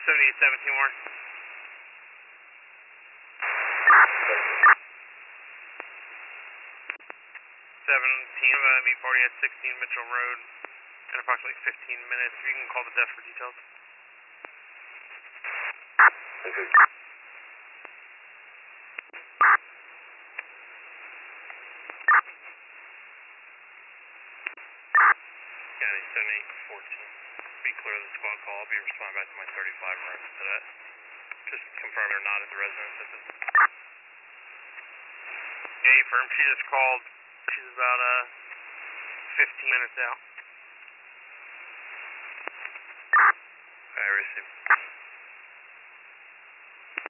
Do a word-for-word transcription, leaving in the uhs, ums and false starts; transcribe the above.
seventy-eight seventeen more. seventeen, uh, meet party at sixteen Mitchell Road in approximately fifteen minutes. You can call the desk for details. Okay. County seventy-eight fourteen. Be clear of the squad call. I'll be responding back to my thirty-five in reference to that. Just confirm they're not at the residence at this. Yeah, firm. She just called. She's about uh fifteen minutes out. I received.